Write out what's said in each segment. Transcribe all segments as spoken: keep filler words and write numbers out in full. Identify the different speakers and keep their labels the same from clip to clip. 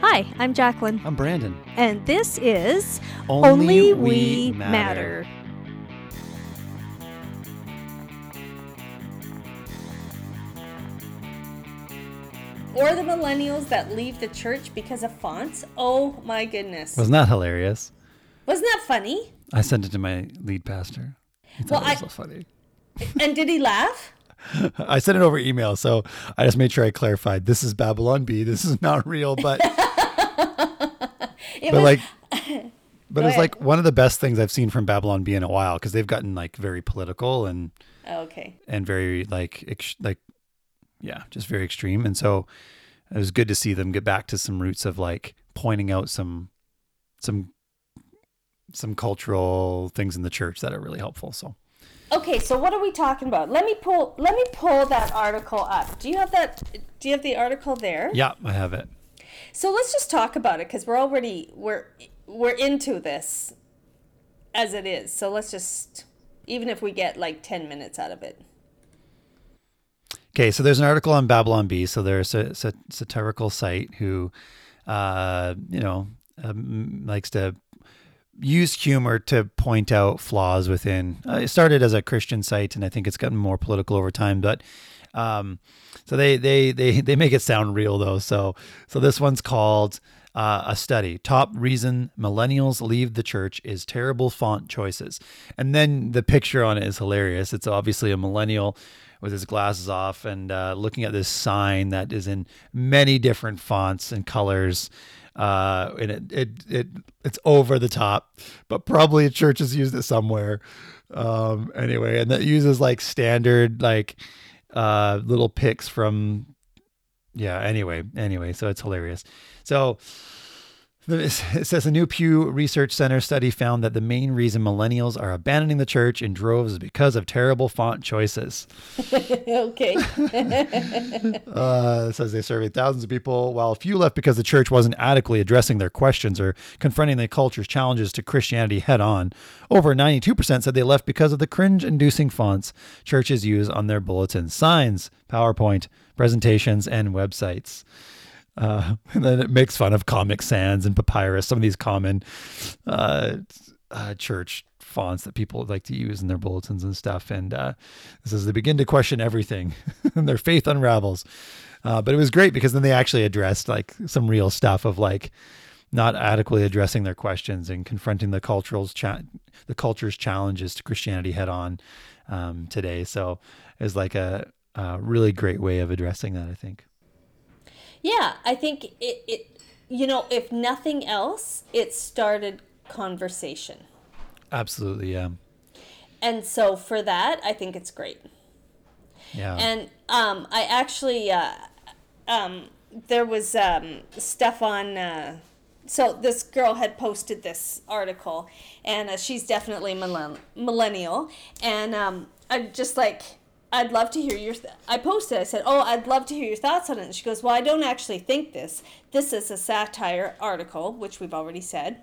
Speaker 1: Hi, I'm Jacqueline.
Speaker 2: I'm Brandon.
Speaker 1: And this is
Speaker 2: Only,
Speaker 1: Only
Speaker 2: We,
Speaker 1: We
Speaker 2: Matter.
Speaker 1: Matter. Or the millennials that leave the church because of fonts. Oh my goodness.
Speaker 2: Wasn't that hilarious?
Speaker 1: Wasn't that funny?
Speaker 2: I sent it to my lead pastor. He thought
Speaker 1: Well,
Speaker 2: it was
Speaker 1: I-
Speaker 2: so funny.
Speaker 1: And did he laugh?
Speaker 2: I sent it over email, so I just made sure I clarified. This is Babylon Bee. This is not real, but
Speaker 1: It
Speaker 2: but
Speaker 1: was,
Speaker 2: like, but
Speaker 1: Go
Speaker 2: it's
Speaker 1: ahead.
Speaker 2: like one of the best things I've seen from Babylon Bee in a while because they've gotten like very political and
Speaker 1: okay.
Speaker 2: and very like ex- like yeah, just very extreme. And so it was good to see them get back to some roots of like pointing out some some some cultural things in the church that are really helpful. So.
Speaker 1: Okay, so what are we talking about? Let me pull let me pull that article up. Do you have that do you have the article there?
Speaker 2: Yeah, I have it.
Speaker 1: So let's just talk about it because we're already we're we're into this as it is. So let's just even if we get like ten minutes out of it.
Speaker 2: Okay, so there's an article on Babylon Bee. So there's a, a satirical site who, uh, you know, um, likes to use humor to point out flaws within. Uh, it started as a Christian site, and I think it's gotten more political over time. But um, so they they they they make it sound real though. So so this one's called uh, a study: top reason millennials leave the church is terrible font choices. And then the picture on it is hilarious. It's obviously a millennial with his glasses off and uh, looking at this sign that is in many different fonts and colors. Uh, and it, it, it, it's over the top, but probably a church has used it somewhere. Um, anyway, and that uses like standard, like, uh, little pics from, yeah, anyway, anyway, so it's hilarious. So it says a new Pew Research Center study found that the main reason millennials are abandoning the church in droves is because of terrible font choices.
Speaker 1: Okay.
Speaker 2: Uh, it says they surveyed thousands of people, while a few left because the church wasn't adequately addressing their questions or confronting the culture's challenges to Christianity head on. Over ninety-two percent said they left because of the cringe-inducing fonts churches use on their bulletins, signs, PowerPoint, presentations, and websites. Uh, and then it makes fun of Comic Sans and Papyrus, some of these common uh, uh, church fonts that people like to use in their bulletins and stuff. And uh, this is they begin to question everything and their faith unravels. Uh, but it was great because then they actually addressed like some real stuff of like not adequately addressing their questions and confronting the cultural cha- the culture's challenges to Christianity head on um, today. So it's like a, a really great way of addressing that, I think.
Speaker 1: Yeah, I think it, it you know, if nothing else, it started conversation.
Speaker 2: Absolutely, yeah.
Speaker 1: And so for that, I think it's great.
Speaker 2: Yeah.
Speaker 1: And um, I actually, uh, um, there was um, stuff on, uh, so this girl had posted this article, and uh, she's definitely millenn- millennial. And um, I just like, I'd love to hear your, th- I posted, I said, oh, I'd love to hear your thoughts on it. And she goes, well, I don't actually think this. This is a satire article, which we've already said.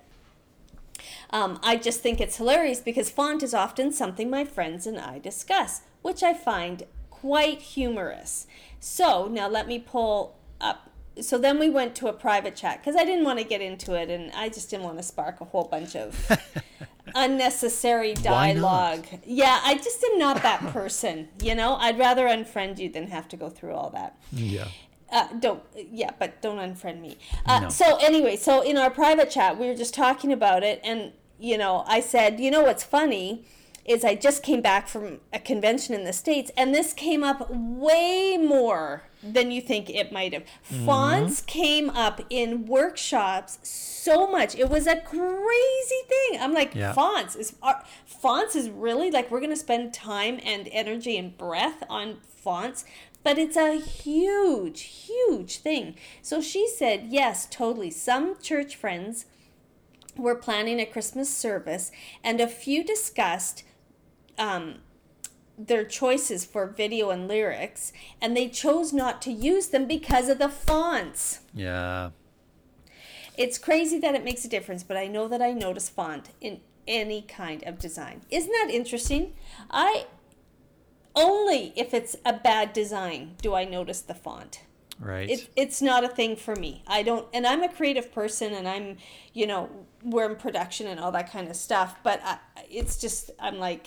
Speaker 1: Um, I just think it's hilarious because font is often something my friends and I discuss, which I find quite humorous. So now let me pull up. So then we went to a private chat because I didn't want to get into it and I just didn't want to spark a whole bunch of unnecessary dialogue. Yeah, I just am not that person, you know? I'd rather unfriend you than have to go through all that.
Speaker 2: Yeah.
Speaker 1: Uh, don't, yeah, but don't unfriend me. Uh,
Speaker 2: No.
Speaker 1: So anyway, so in our private chat, we were just talking about it. And, you know, I said, you know, what's funny is I just came back from a convention in the States and this came up way more than you think it might have. Mm-hmm. Fonts came up in workshops so much. It was a crazy thing. I'm like,
Speaker 2: Yeah.
Speaker 1: fonts is, are, fonts is really like, we're going to spend time and energy and breath on fonts. But it's a huge, huge thing. So she said, yes, totally. Some church friends were planning a Christmas service, and a few discussed um, their choices for video and lyrics, and they chose not to use them because of the fonts.
Speaker 2: Yeah.
Speaker 1: It's crazy that it makes a difference, but I know that I notice font in any kind of design. Isn't that interesting? I... Only if it's a bad design do I notice the font.
Speaker 2: Right.
Speaker 1: It, it's not a thing for me. I don't, and I'm a creative person, and I'm, you know, we're in production and all that kind of stuff. But I, it's just, I'm like,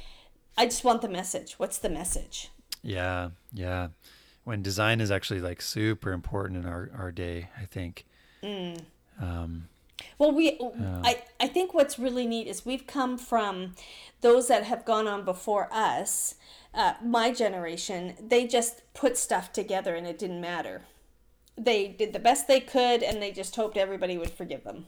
Speaker 1: I just want the message. What's the message?
Speaker 2: Yeah, yeah. When design is actually like super important in our, our day, I think.
Speaker 1: Mm.
Speaker 2: Um,
Speaker 1: well, we,
Speaker 2: uh,
Speaker 1: I, I think what's really neat is we've come from those that have gone on before us. Uh, my generation, they just put stuff together and it didn't matter. They did the best they could and they just hoped everybody would forgive them.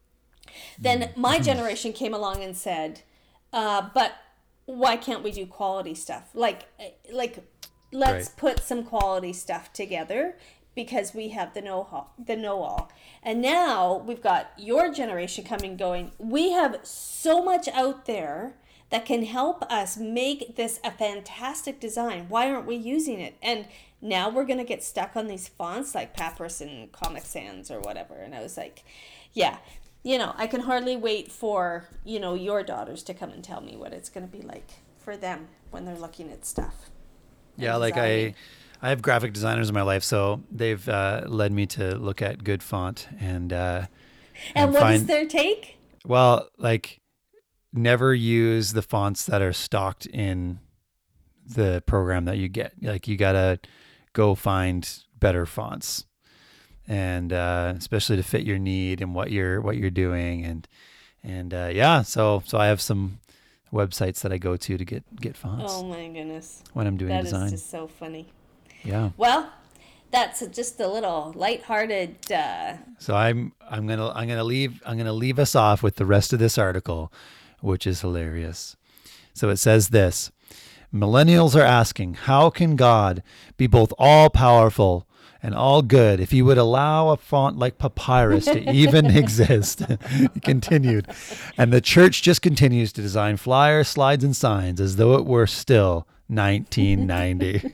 Speaker 1: Then my generation came along and said, uh, but why can't we do quality stuff? Like, like let's
Speaker 2: right.
Speaker 1: put some quality stuff together because we have the know the know-all. And now we've got your generation coming going, we have so much out there that can help us make this a fantastic design. Why aren't we using it? And now we're going to get stuck on these fonts like Papyrus and Comic Sans or whatever. And I was like, yeah, you know, I can hardly wait for, you know, your daughters to come and tell me what it's going to be like for them when they're looking at stuff.
Speaker 2: Yeah, like I, I have graphic designers in my life, so they've uh, led me to look at good font and uh,
Speaker 1: and, and what
Speaker 2: find,
Speaker 1: is their take?
Speaker 2: Well, like, never use the fonts that are stocked in the program that you get. Like, you gotta go find better fonts, and uh, especially to fit your need and what you're what you're doing. And and uh, yeah, so so I have some websites that I go to to get get fonts.
Speaker 1: Oh my goodness!
Speaker 2: When I'm doing
Speaker 1: that
Speaker 2: design,
Speaker 1: that is just so funny.
Speaker 2: Yeah.
Speaker 1: Well, that's just a little lighthearted. Uh...
Speaker 2: So I'm I'm gonna I'm gonna leave I'm gonna leave us off with the rest of this article, which is hilarious. So it says this: millennials are asking, how can God be both all powerful and all good if he would allow a font like Papyrus to even exist? He continued. And the church just continues to design flyers, slides, and signs as though it were still nineteen ninety.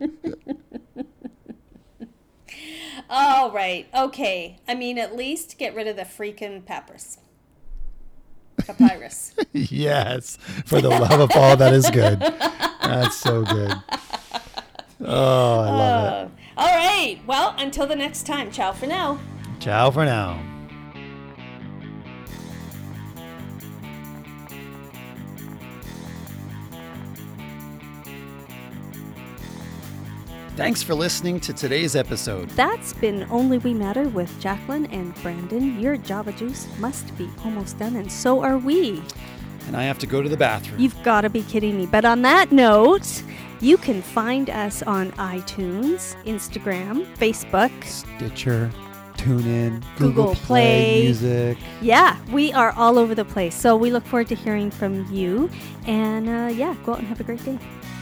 Speaker 1: All right. Okay. I mean, at least get rid of the freaking Papyrus. Papyrus.
Speaker 2: Yes. For the love of all that is good. That's so good. Oh, I love
Speaker 1: uh, it. All right. Well, until the next time. Ciao for now.
Speaker 2: Ciao for now. Thanks for listening to today's episode.
Speaker 3: That's been Only We Matter with Jacqueline and Brandon. Your Java Juice must be almost done, and so are we.
Speaker 2: And I have to go to the bathroom.
Speaker 3: You've got to be kidding me. But on that note, you can find us on iTunes, Instagram, Facebook,
Speaker 2: Stitcher, TuneIn,
Speaker 3: Google,
Speaker 2: Google Play,
Speaker 3: Play
Speaker 2: Music.
Speaker 3: Yeah, we are all over the place. So we look forward to hearing from you. And uh, yeah, go out and have a great day.